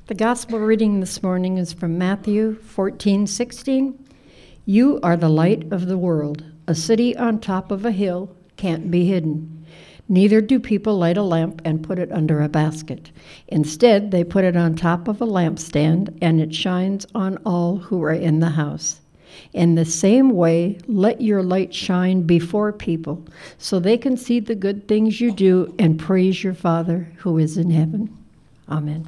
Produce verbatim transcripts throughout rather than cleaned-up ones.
The gospel reading this morning is from Matthew fourteen sixteen. You are the light of the world. A city on top of a hill can't be hidden. Neither do people light a lamp and put it under a basket. Instead, they put it on top of a lampstand, and it shines on all who are in the house. In the same way, let your light shine before people, so they can see the good things you do and praise your Father who is in heaven. Amen.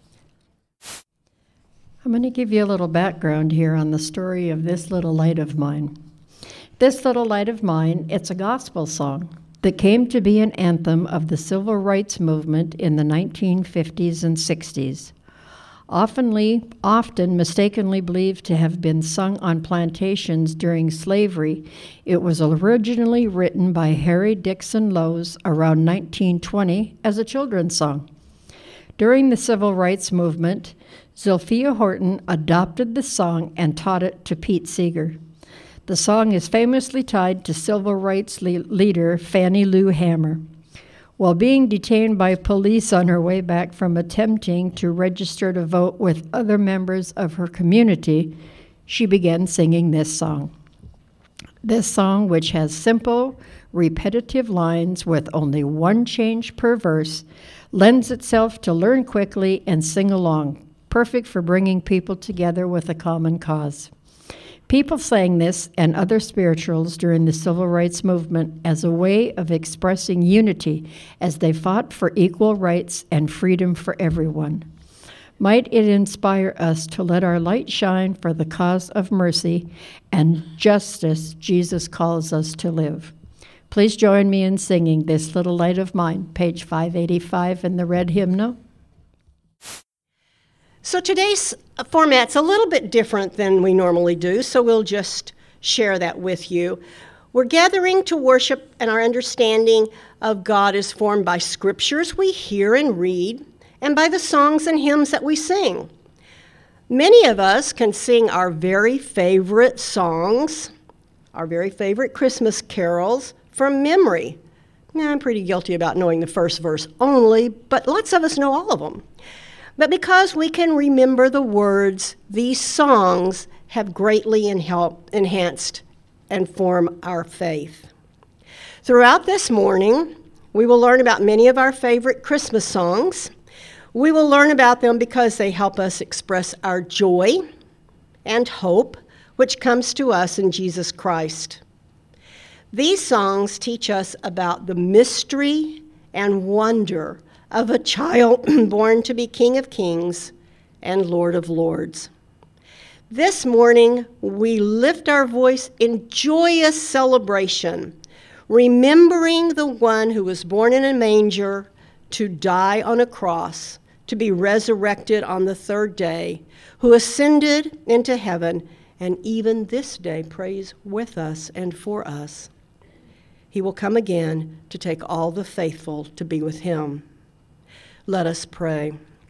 I'm going to give you a little background here on the story of This Little Light of Mine. This Little Light of Mine, it's a gospel song that came to be an anthem of the civil rights movement in the nineteen fifties and sixties. Oftenly, often mistakenly believed to have been sung on plantations during slavery, it was originally written by Harry Dixon Lowes around nineteen twenty as a children's song. During the civil rights movement, Zilphia Horton adopted the song and taught it to Pete Seeger. The song is famously tied to civil rights le- leader Fannie Lou Hamer. While being detained by police on her way back from attempting to register to vote with other members of her community, she began singing this song. This song, which has simple, repetitive lines with only one change per verse, lends itself to learn quickly and sing along, perfect for bringing people together with a common cause. People sang this and other spirituals during the civil rights movement as a way of expressing unity as they fought for equal rights and freedom for everyone. Might it inspire us to let our light shine for the cause of mercy and justice Jesus calls us to live. Please join me in singing This Little Light of Mine, page five eighty-five in the red hymnal. So today's format's a little bit different than we normally do, so we'll just share that with you. We're gathering to worship, and our understanding of God is formed by scriptures we hear and read, and by the songs and hymns that we sing. Many of us can sing our very favorite songs, our very favorite Christmas carols, from memory. Now, I'm pretty guilty about knowing the first verse only, but lots of us know all of them. But because we can remember the words, these songs have greatly enhanced and form our faith. Throughout this morning, we will learn about many of our favorite Christmas songs. We will learn about them because they help us express our joy and hope, which comes to us in Jesus Christ. These songs teach us about the mystery and wonder of a child born to be King of Kings and Lord of Lords. This morning, we lift our voice in joyous celebration, remembering the one who was born in a manger, to die on a cross, to be resurrected on the third day, who ascended into heaven, and even this day prays with us and for us. He will come again to take all the faithful to be with him. Let us pray.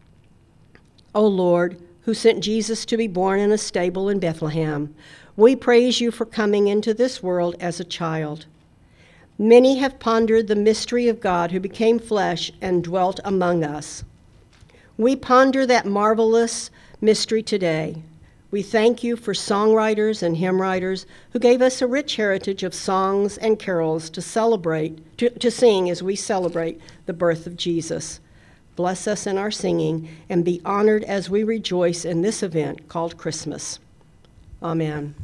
O Lord, who sent Jesus to be born in a stable in Bethlehem, we praise you for coming into this world as a child. Many have pondered the mystery of God who became flesh and dwelt among us. We ponder that marvelous mystery today. We thank you for songwriters and hymn writers who gave us a rich heritage of songs and carols to celebrate, to, to sing as we celebrate the birth of Jesus. Bless us in our singing, and be honored as we rejoice in this event called Christmas. Amen.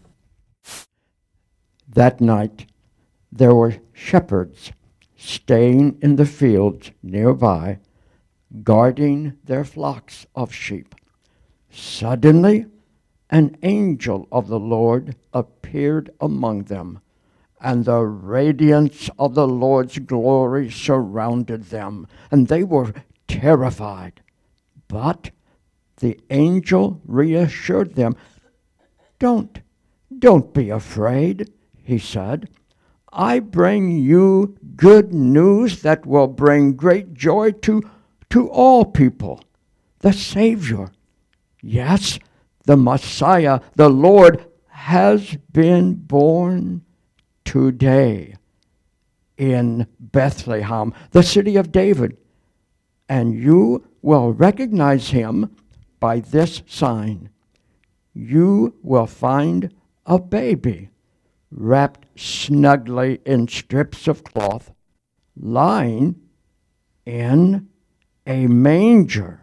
That night, there were shepherds staying in the fields nearby, guarding their flocks of sheep. Suddenly, an angel of the Lord appeared among them, and the radiance of the Lord's glory surrounded them, and they were terrified. But the angel reassured them. Don't, don't be afraid, he said. I bring you good news that will bring great joy to, to all people. The Savior, yes, the Messiah, the Lord, has been born today in Bethlehem, the city of David. And you will recognize him by this sign. You will find a baby wrapped snugly in strips of cloth, lying in a manger."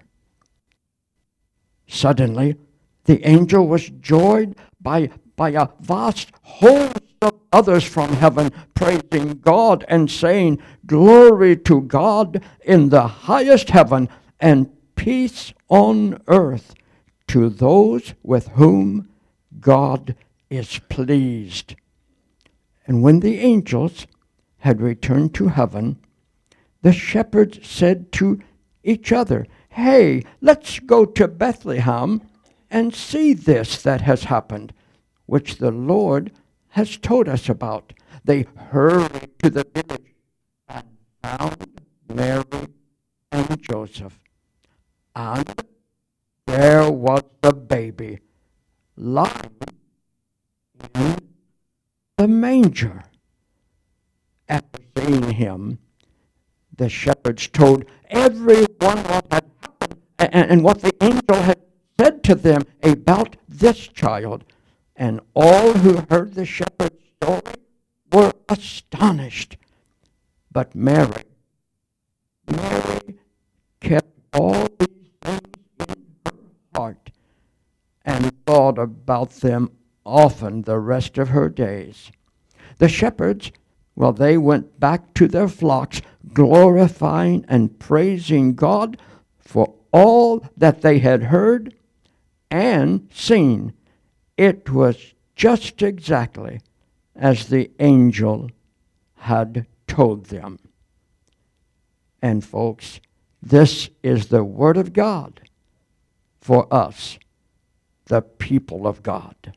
Suddenly, the angel was joined by, by a vast host of others from heaven, praising God and saying, "Glory to God in the highest heaven, and peace on earth to those with whom God is pleased." And when the angels had returned to heaven, the shepherds said to each other, "Hey, let's go to Bethlehem and see this that has happened, which the Lord has told us about." They hurried to the village and found Mary and Joseph. And there was the baby lying in the manger. After seeing him, the shepherds told everyone what had happened and, and what the angel had said to them about this child. And all who heard the shepherd's story were astonished. But Mary, Mary kept all these things in her heart and thought about them often the rest of her days. The shepherds, well, they went back to their flocks, glorifying and praising God for all that they had heard and seen. It was just exactly as the angel had told them. And folks, this is the word of God for us, the people of God.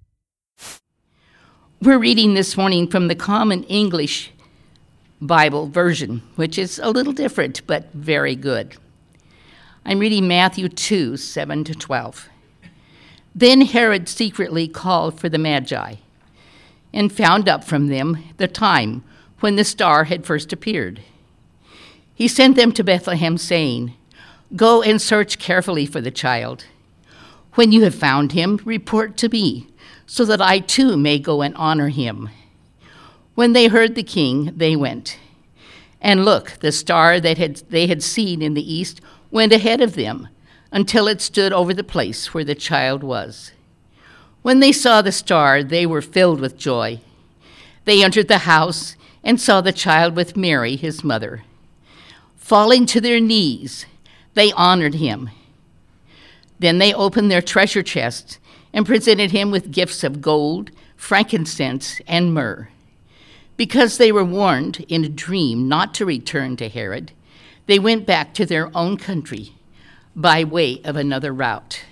We're reading this morning from the Common English Bible version, which is a little different, but very good. I'm reading Matthew two, seven to twelve. Then Herod secretly called for the Magi and found out from them the time when the star had first appeared. He sent them to Bethlehem, saying, "Go and search carefully for the child. When you have found him, report to me, so that I too may go and honor him." When they heard the king, they went. And look, the star that had, they had seen in the east went ahead of them until it stood over the place where the child was. When they saw the star, they were filled with joy. They entered the house and saw the child with Mary, his mother. Falling to their knees, they honored him. Then they opened their treasure chests and presented him with gifts of gold, frankincense, and myrrh. Because they were warned in a dream not to return to Herod, they went back to their own country by way of another route.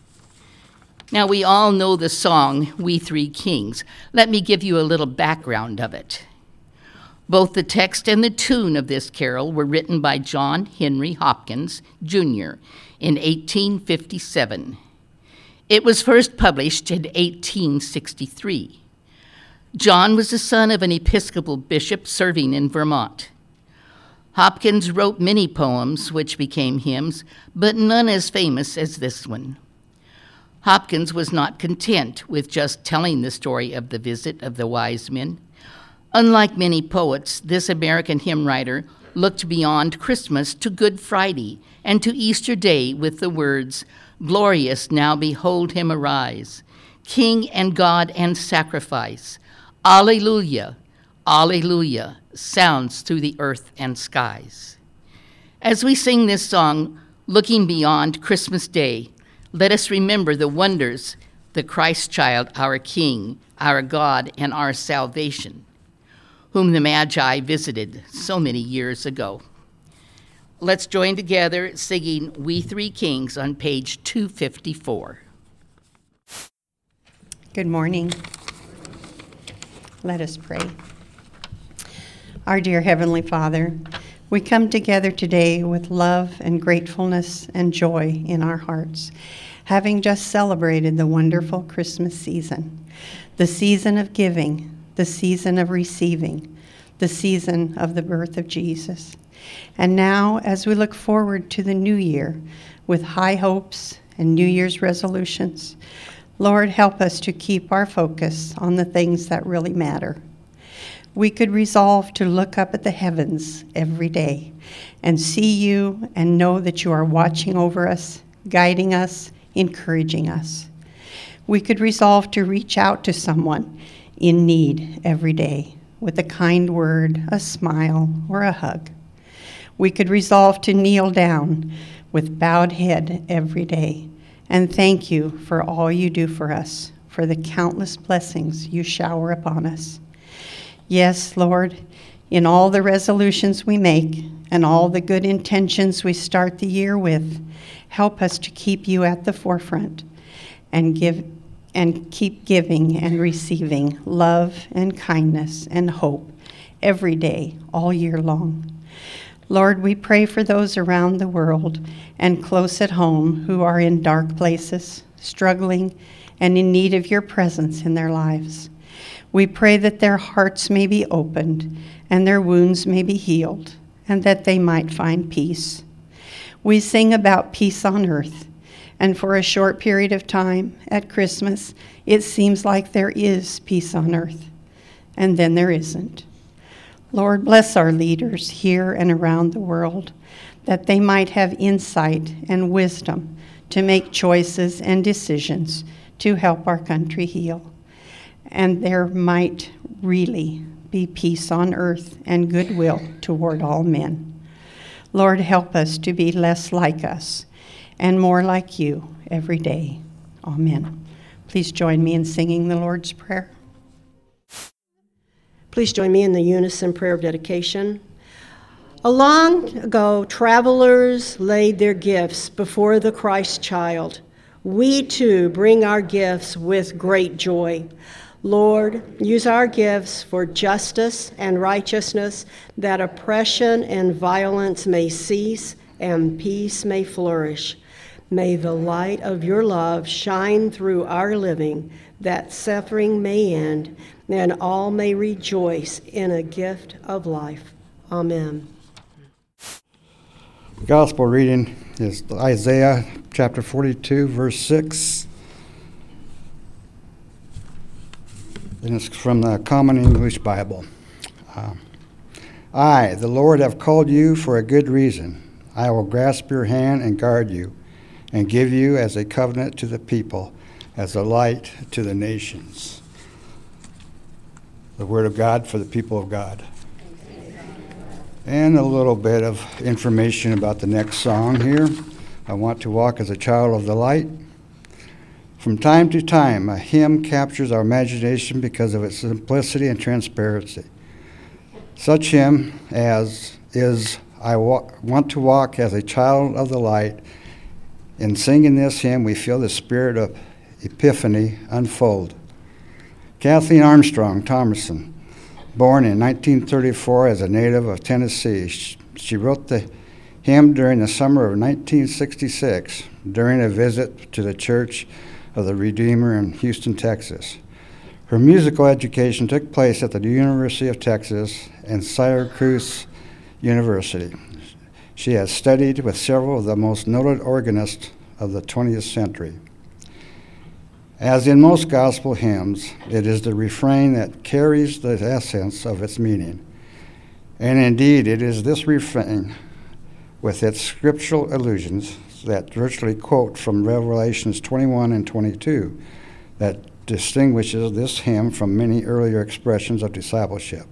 Now, we all know the song, We Three Kings. Let me give you a little background of it. Both the text and the tune of this carol were written by John Henry Hopkins, Junior in eighteen fifty-seven. It was first published in eighteen sixty-three. John was the son of an Episcopal bishop serving in Vermont. Hopkins wrote many poems which became hymns, but none as famous as this one. Hopkins was not content with just telling the story of the visit of the wise men. Unlike many poets, this American hymn writer looked beyond Christmas to Good Friday and to Easter Day with the words, "Glorious now behold him arise, King and God and sacrifice. Alleluia, alleluia, sounds through the earth and skies." As we sing this song, looking beyond Christmas Day, let us remember the wonders, the Christ child, our King, our God, and our salvation, whom the Magi visited so many years ago. Let's join together singing We Three Kings on page two fifty-four. Good morning. Let us pray. Our dear Heavenly Father, we come together today with love and gratefulness and joy in our hearts, having just celebrated the wonderful Christmas season, the season of giving, the season of receiving, the season of the birth of Jesus. And now, as we look forward to the new year with high hopes and New Year's resolutions. Lord, help us to keep our focus on the things that really matter. We could resolve to look up at the heavens every day and see you and know that you are watching over us, guiding us, encouraging us. We could resolve to reach out to someone in need every day with a kind word, a smile, or a hug. We could resolve to kneel down with bowed head every day and thank you for all you do for us, for the countless blessings you shower upon us. Yes, Lord, in all the resolutions we make and all the good intentions we start the year with, help us to keep you at the forefront and give and keep giving and receiving love and kindness and hope every day, all year long. Lord, we pray for those around the world and close at home who are in dark places, struggling, and in need of your presence in their lives. We pray that their hearts may be opened and their wounds may be healed, and that they might find peace. We sing about peace on earth, and for a short period of time at Christmas, it seems like there is peace on earth, and then there isn't. Lord, bless our leaders here and around the world, that they might have insight and wisdom to make choices and decisions to help our country heal. And there might really be peace on earth and goodwill toward all men. Lord, help us to be less like us and more like you every day. Amen. Please join me in singing the Lord's Prayer. Please join me in the unison prayer of dedication. A long ago, travelers laid their gifts before the Christ child. We too bring our gifts with great joy. Lord, use our gifts for justice and righteousness, that oppression and violence may cease and peace may flourish. May the light of your love shine through our living, that suffering may end, and all may rejoice in a gift of life. Amen. The gospel reading is Isaiah chapter forty-two, verse six. And it's from the Common English Bible. Um, I, the Lord, have called you for a good reason. I will grasp your hand and guard you, and give you as a covenant to the people, as a light to the nations. The word of God for the people of God. And a little bit of information about the next song here. I want to walk as a child of the light. From time to time, a hymn captures our imagination because of its simplicity and transparency. Such hymn as is I wa- want to walk as a child of the light. In singing this hymn, we feel the spirit of Epiphany unfold. Kathleen Armstrong Thomason, born in nineteen thirty-four as a native of Tennessee, she wrote the hymn during the summer of nineteen sixty-six during a visit to the Church of the Redeemer in Houston, Texas. Her musical education took place at the University of Texas and Syracuse University. She has studied with several of the most noted organists of the twentieth century. As in most gospel hymns, it is the refrain that carries the essence of its meaning. And indeed, it is this refrain, with its scriptural allusions that virtually quote from Revelations twenty-one and twenty-two, that distinguishes this hymn from many earlier expressions of discipleship.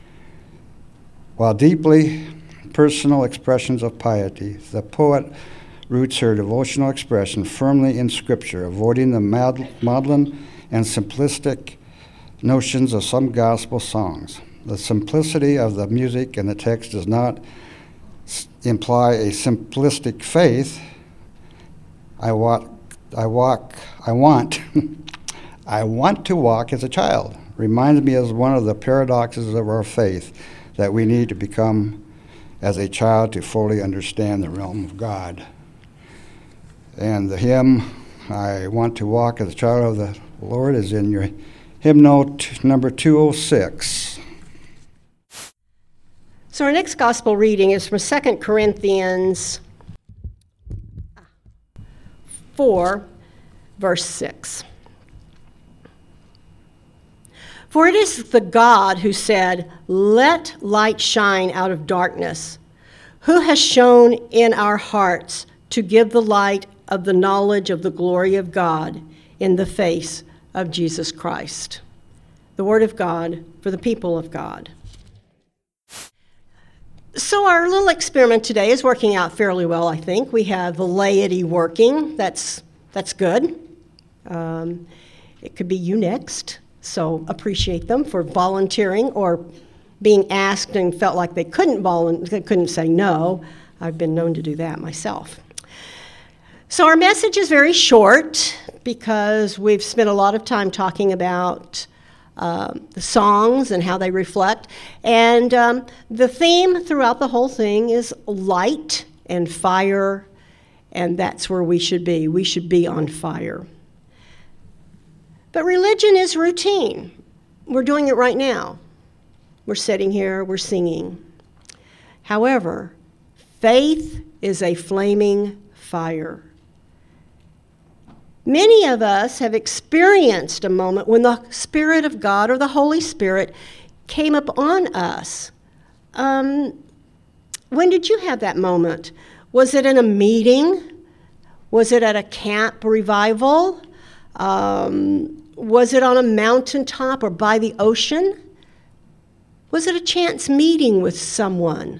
While deeply personal expressions of piety, the poet roots her devotional expression firmly in Scripture, avoiding the maudlin and simplistic notions of some gospel songs. The simplicity of the music and the text does not s- imply a simplistic faith. I walk, I walk, I want, I want to walk as a child. Reminds me as one of the paradoxes of our faith, that we need to become as a child to fully understand the realm of God. And the hymn, I want to walk as a child of the Lord, is in your hymn note number two oh six. So our next gospel reading is from Second Corinthians four, verse six. For it is the God who said, "Let light shine out of darkness," who has shone in our hearts to give the light of the knowledge of the glory of God in the face of Jesus Christ. The word of God for the people of God. So our little experiment today is working out fairly well, I think. We have the laity working. That's, that's good. Um, it could be you next. So appreciate them for volunteering or being asked and felt like they couldn't volunteer, couldn't say no. I've been known to do that myself. So our message is very short because we've spent a lot of time talking about uh, the songs and how they reflect. And um, the theme throughout the whole thing is light and fire, and that's where we should be. We should be on fire. But religion is routine. We're doing it right now. We're sitting here, we're singing. However, faith is a flaming fire. Many of us have experienced a moment when the Spirit of God or the Holy Spirit came upon us. Um, when did you have that moment? Was it in a meeting? Was it at a camp revival? Um, Was it on a mountaintop or by the ocean? Was it a chance meeting with someone?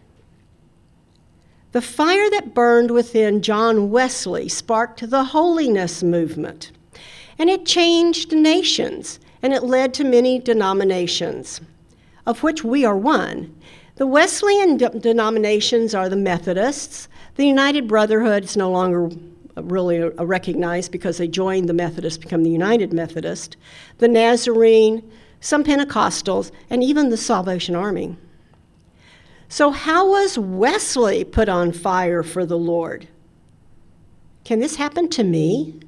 The fire that burned within John Wesley sparked the holiness movement, and it changed nations, and it led to many denominations, of which we are one. The Wesleyan de- denominations are the Methodists. The United Brotherhood is no longer really recognized because they joined the Methodists, become the United Methodist, the Nazarene, some Pentecostals, and even the Salvation Army. So how was Wesley put on fire for the Lord? Can this happen to me?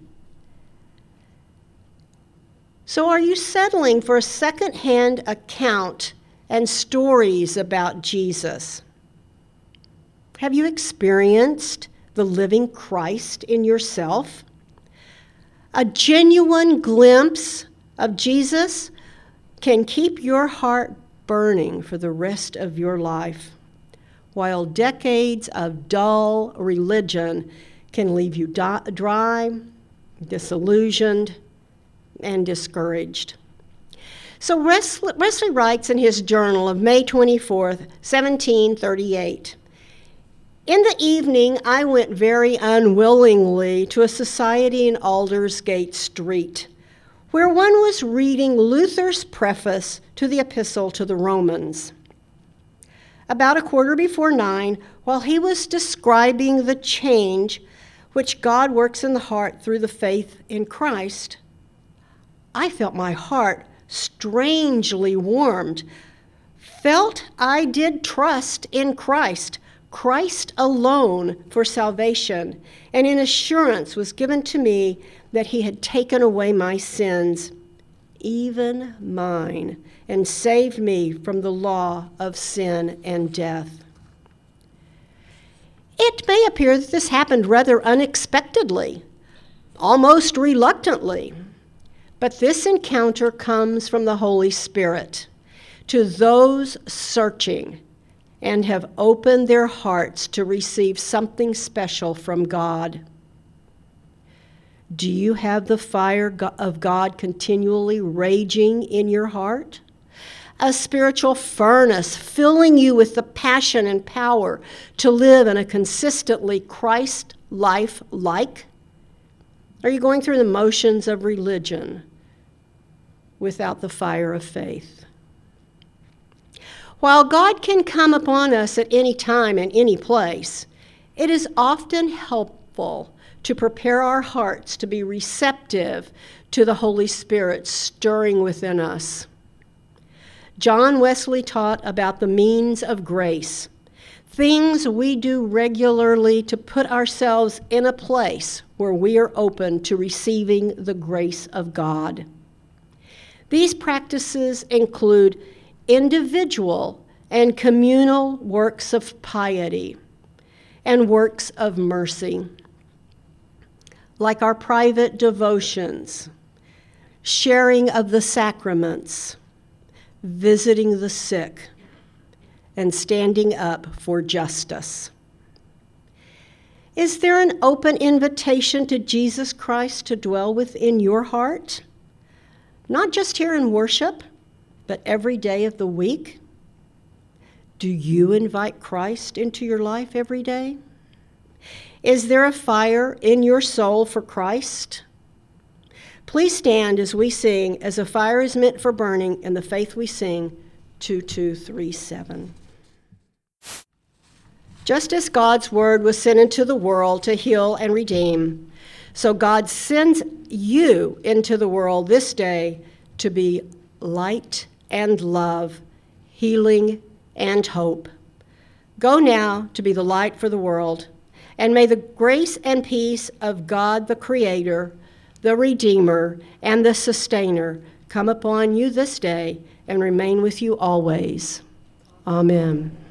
So are you settling for a second-hand account and stories about Jesus? Have you experienced the living Christ in yourself? A genuine glimpse of Jesus can keep your heart burning for the rest of your life, while decades of dull religion can leave you di- dry, disillusioned, and discouraged. So Wesley, Wesley writes in his journal of May twenty-fourth, seventeen thirty-eight, "In the evening, I went very unwillingly to a society in Aldersgate Street, where one was reading Luther's preface to the Epistle to the Romans. About a quarter before nine, while he was describing the change which God works in the heart through the faith in Christ, I felt my heart strangely warmed, felt I did trust in Christ, Christ alone for salvation, and an assurance was given to me that he had taken away my sins, even mine, and saved me from the law of sin and death." It may appear that this happened rather unexpectedly, almost reluctantly, but this encounter comes from the Holy Spirit to those searching and have opened their hearts to receive something special from God. Do you have the fire of God continually raging in your heart? A spiritual furnace filling you with the passion and power to live in a consistently Christ life like? Are you going through the motions of religion without the fire of faith? While God can come upon us at any time and any place, it is often helpful to prepare our hearts to be receptive to the Holy Spirit stirring within us. John Wesley taught about the means of grace, things we do regularly to put ourselves in a place where we are open to receiving the grace of God. These practices include individual and communal works of piety and works of mercy. like our private devotions, sharing of the sacraments, visiting the sick, and standing up for justice? Is there an open invitation to Jesus Christ to dwell within your heart? Not just here in worship, but every day of the week? Do you invite Christ into your life every day? Is there a fire in your soul for Christ? Please stand as we sing, As a Fire is Meant for Burning, in the faith we sing, two two three seven. Just as God's word was sent into the world to heal and redeem, so God sends you into the world this day to be light and love, healing and hope. Go now to be the light for the world, and may the grace and peace of God the Creator, the Redeemer, and the Sustainer come upon you this day and remain with you always. Amen.